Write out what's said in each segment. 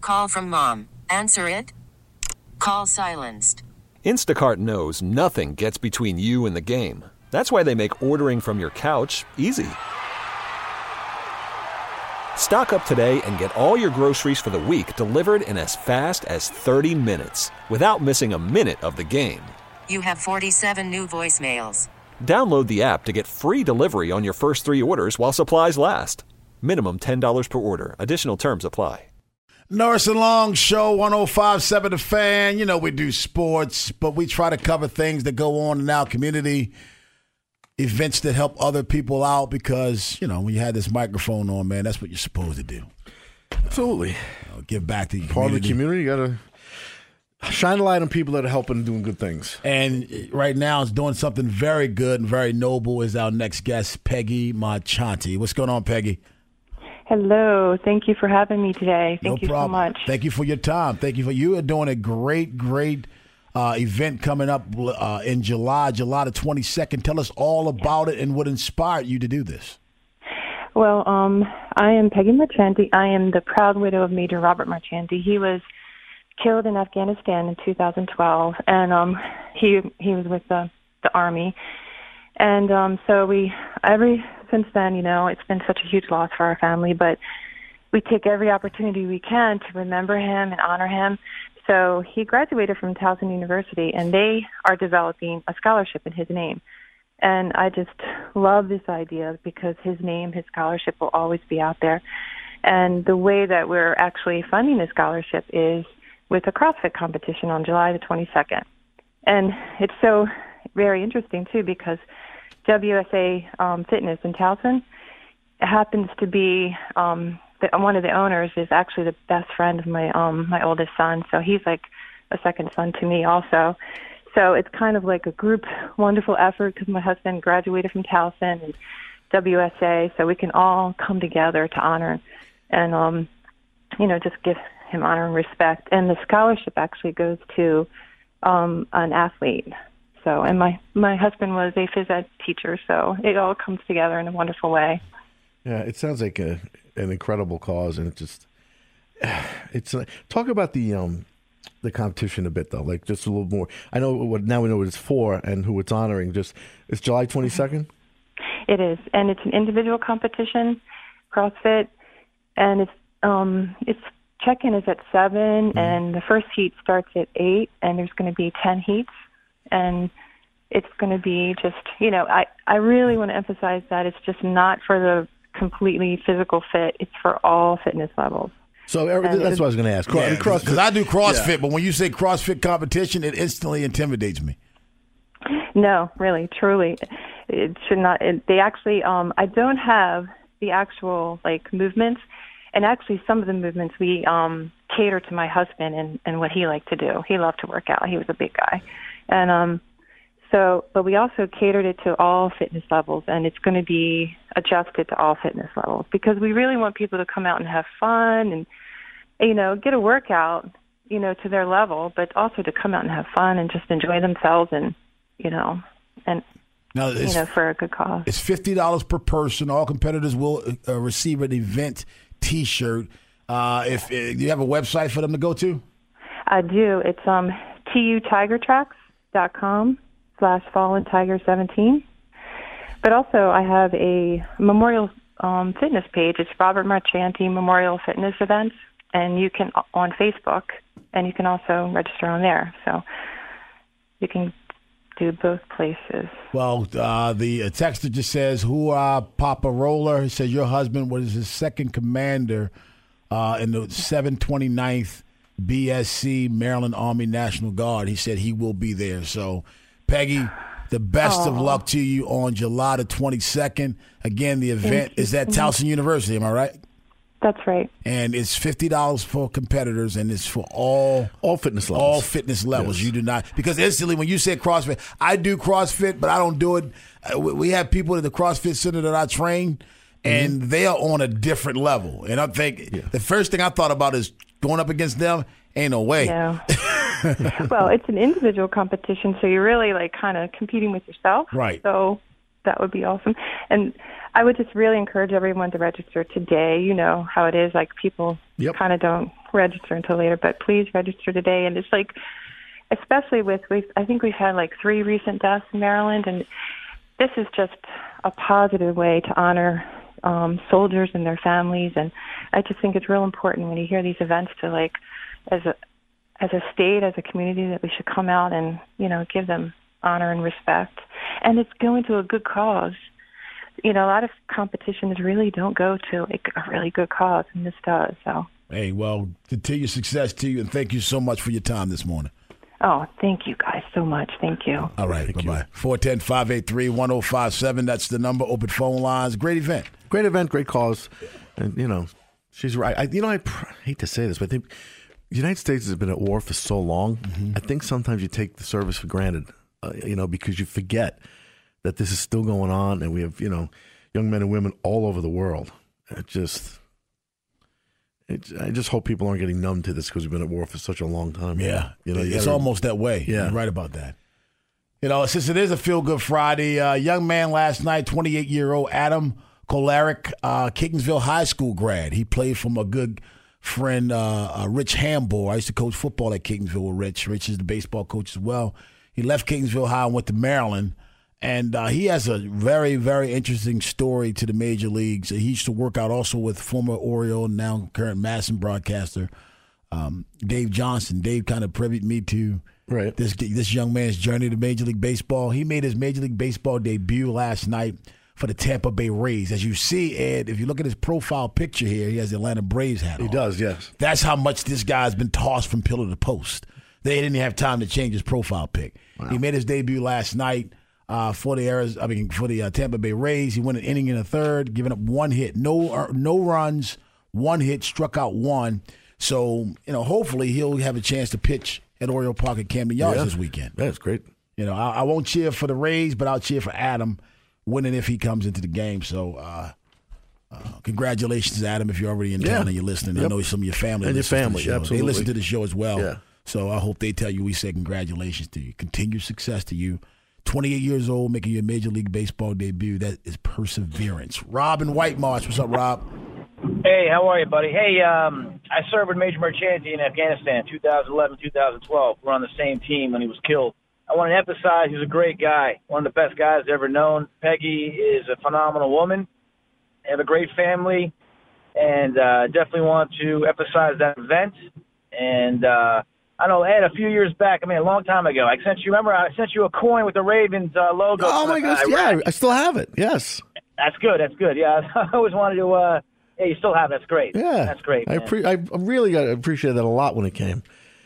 Call from mom. Answer it. Call silenced. Instacart knows nothing gets between you and the game. That's why they make ordering from your couch easy. Stock up today and get all your groceries for the week delivered in as fast as 30 minutes without missing a minute of the game. You have 47 new voicemails. Download the app to get free delivery on your first 3 orders while supplies last. Minimum $10 per order. Additional terms apply. Norris and Long Show, 105.7 The Fan. You know, we do sports, but we try to cover things that go on in our community, events that help other people out because, you know, when you have this microphone on, man, that's what you're supposed to do. Absolutely. Give back to your Part community. of the community, you got to shine a light on people that are helping and doing good things. And right now it's doing something very good and very noble is our next guest, Peggy Marchionte. What's going on, Peggy? Hello. Thank you for having me today. Thank you so much. Thank you for your time. You are doing a great event coming up in July the 22nd. Tell us all about it and what inspired you to do this. Well, I am Peggy Marchionte. I am the proud widow of Major Robert Marchionte. He was killed in Afghanistan in 2012, and he was with the Army. And since then, you know, it's been such a huge loss for our family, but we take every opportunity we can to remember him and honor him. So he graduated from Towson University, and they are developing a scholarship in his name. And I just love this idea because his name, his scholarship will always be out there. And the way that we're actually funding the scholarship is with a CrossFit competition on July the 22nd. And it's so very interesting, too, because WSA Fitness in Towson happens to be one of the owners is actually the best friend of my oldest son, so he's like a second son to me also. So it's kind of like a group wonderful effort because my husband graduated from Towson and WSA, so we can all come together to honor and just give him honor and respect. And the scholarship actually goes to an athlete. So, and my husband was a phys ed teacher, so it all comes together in a wonderful way. Yeah, it sounds like an incredible cause, and it's talk about the competition a bit though, like just a little more. I know now we know what it's for and who it's honoring. It's July 22nd. It is, and it's an individual competition, CrossFit, and it's check-in is at 7, and the first heat starts at 8, and there's going to be 10 heats. And it's going to be just, you know, I really want to emphasize that it's just not for the completely physical fit. It's for all fitness levels. So that's what I was going to ask. Because I do CrossFit, but when you say CrossFit competition, it instantly intimidates me. No, really, truly. It should not. They actually, I don't have the actual, like, movements. And actually, some of the movements we cater to my husband and what he liked to do. He loved to work out. He was a big guy. And but we also catered it to all fitness levels, and it's going to be adjusted to all fitness levels because we really want people to come out and have fun and, you know, get a workout, you know, to their level, but also to come out and have fun and just enjoy themselves and, you know, and, for a good cause. It's $50 per person. All competitors will receive an event T-shirt. If you have a website for them to go to? I do. It's TUTigertracks.com/FallenTiger17. But also I have a memorial fitness page. It's Robert Marchionte Memorial Fitness Events, and you can on Facebook, and you can also register on there. So you can do both places. Well, the texter just says, "Hoorah, Papa Roller." He says your husband was his second commander in the 729th BSC Maryland Army National Guard. He said he will be there. So, Peggy, the best of luck to you on July the 22nd. Again, the event is at Towson University. Am I right? That's right. And it's $50 for competitors, and it's for all fitness levels. All fitness levels. Yes. You do not, because instantly when you said CrossFit, I do CrossFit, but I don't do it. We have people at the CrossFit Center that I train, and they are on a different level. And I'm thinking, the first thing I thought about is going up against them. Ain't no way. No. Well, it's an individual competition, so you're really like kind of competing with yourself. Right. So that would be awesome. And I would just really encourage everyone to register today. You know how it is, like people kind of don't register until later, but please register today. And it's like, especially I think we've had like 3 recent deaths in Maryland, and this is just a positive way to honor soldiers and their families. And I just think it's real important when you hear these events to, like, as a state, as a community, that we should come out and, you know, give them honor and respect. And it's going to a good cause. You know, a lot of competitions really don't go to like a really good cause, and this does. So, hey, well, continued success to you, and thank you so much for your time this morning. Oh, thank you guys so much. Thank you. All right, bye-bye. 410-583-1057. That's the number. Open phone lines. Great event. Great event, great cause. And, you know, she's right. I hate to say this, but I think the United States has been at war for so long. Mm-hmm. I think sometimes you take the service for granted, you know, because you forget that this is still going on, and we have, you know, young men and women all over the world. I just hope people aren't getting numb to this because we've been at war for such a long time. Yeah, you know, it's almost that way. Yeah, you're right about that. You know, since it is a Feel Good Friday, young man last night, 28-year-old Adam Kolaric, Kingsville High School grad. He played for my good friend Rich Hambor. I used to coach football at Kingsville with Rich. Rich is the baseball coach as well. He left Kingsville High and went to Maryland. And he has a very, very interesting story to the major leagues. He used to work out also with former Oriole, now current Madison broadcaster, Dave Johnson. Dave kind of privied me to this young man's journey to Major League Baseball. He made his Major League Baseball debut last night for the Tampa Bay Rays. As you see, Ed, if you look at his profile picture here, he has the Atlanta Braves hat on. He does, yes. That's how much this guy's been tossed from pillar to post. They didn't have time to change his profile pic. Wow. He made his debut last night. For the Tampa Bay Rays. He went an inning and a third, giving up 1 hit, no runs, 1 hit, struck out 1. So, you know, hopefully he'll have a chance to pitch at Oriole Park at Camden Yards this weekend. That's great. You know, I won't cheer for the Rays, but I'll cheer for Adam winning if he comes into the game. So, congratulations, Adam, if you're already in town and you're listening. I know some of your family and your family, absolutely. They listen to the show as well. Yeah. So I hope they tell you we say congratulations to you. Continued success to you. 28 years old, making your Major League Baseball debut. That is perseverance. Rob in White Marsh. What's up, Rob? Hey, how are you, buddy? Hey, I served with Major Marchanti in Afghanistan, 2011, 2012. We're on the same team when he was killed. I want to emphasize he's a great guy, one of the best guys I've ever known. Peggy is a phenomenal woman. They have a great family, and definitely want to emphasize that event. And I know, Ed, a few years back, a long time ago, I sent you a coin with the Ravens logo. Oh, my gosh, yeah, I still have it, yes. That's good, yeah. I always wanted to, you still have it, that's great. Yeah. That's great, I really appreciated that a lot when it came.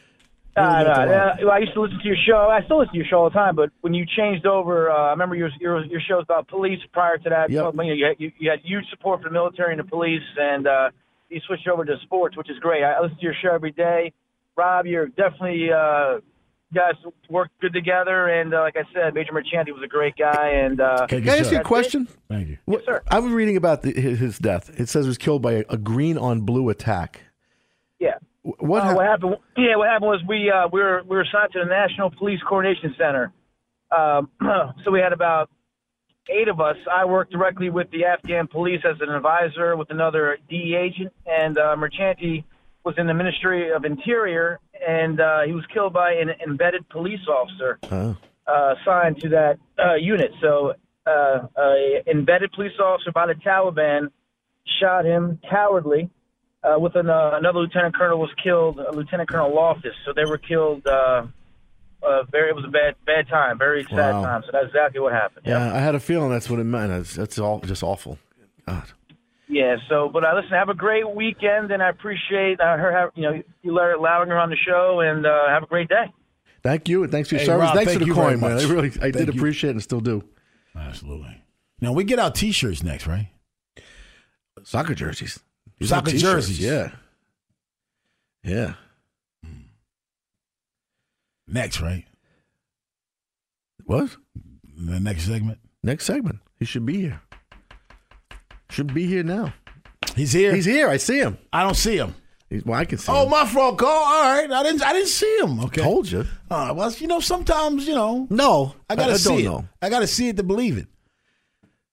I used to listen to your show. I still listen to your show all the time, but when you changed over, I remember your shows about police prior to that. Yep. You had huge support for the military and the police, and you switched over to sports, which is great. I listen to your show every day. Rob, you're definitely guys work good together, and like I said, Major Marchanti was a great guy. And can I ask you a question? Thank you. Yes, sir. I was reading about his death. It says he was killed by a green on blue attack. Yeah. What happened? Yeah, what happened was we were assigned to the National Police Coordination Center. So we had about 8 of us. I worked directly with the Afghan police as an advisor with another DE agent, and Marchanti was in the Ministry of Interior, and he was killed by an embedded police officer assigned to that unit. So an embedded police officer by the Taliban shot him cowardly. With another lieutenant colonel was killed, Lieutenant Colonel Loftus. So they were killed. It was a bad time, very sad time. So that's exactly what happened. Yeah, I had a feeling that's what it meant. That's all just awful. God. Yeah. So, but listen, have a great weekend, and I appreciate her. You allowing her on the show, and have a great day. Thank you, and thanks for your service. Rob, thanks for the coin, man. I did you. appreciate it and still do. Absolutely. Now we get our T-shirts next, right? Soccer jerseys. Soccer jerseys. Yeah. Yeah. Next, right? What? The next segment? Next segment. He should be here. Should be here now. He's here? He's here. I see him. I don't see him. I can see him. Oh, my fault, Cole. All right. I didn't see him. Okay. Told you. Well, sometimes, No. I got to see it. know. I got to see it to believe it.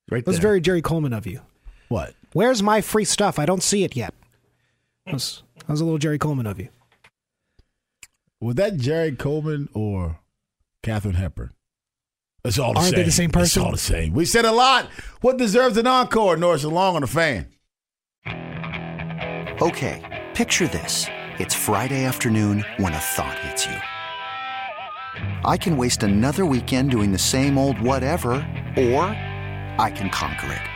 Right That was there. very Jerry Coleman of you. What? Where's my free stuff? I don't see it yet. That was a little Jerry Coleman of you. Was that Jerry Coleman or Katharine Hepburn? It's all the Aren't same. they the same person? It's all the same. We said a lot. What deserves an encore? Norris Long on The Fan. Okay, picture this. It's Friday afternoon when a thought hits you. I can waste another weekend doing the same old whatever, or I can conquer it.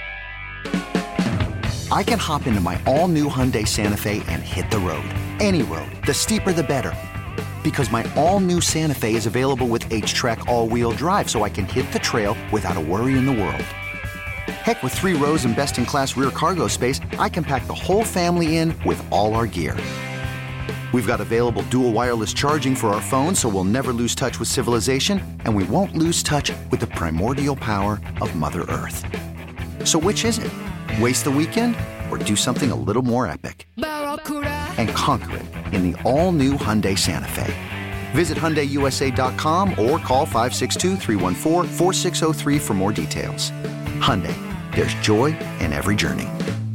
I can hop into my all-new Hyundai Santa Fe and hit the road. Any road. The steeper, the better. Because my all-new Santa Fe is available with H-Track all-wheel drive, so I can hit the trail without a worry in the world. Heck, with 3 rows and best-in-class rear cargo space, I can pack the whole family in with all our gear. We've got available dual wireless charging for our phones, so we'll never lose touch with civilization, and we won't lose touch with the primordial power of Mother Earth. So which is it? Waste the weekend or do something a little more epic? And conquer it in the all-new Hyundai Santa Fe. Visit HyundaiUSA.com or call 562-314-4603 for more details. Hyundai, there's joy in every journey.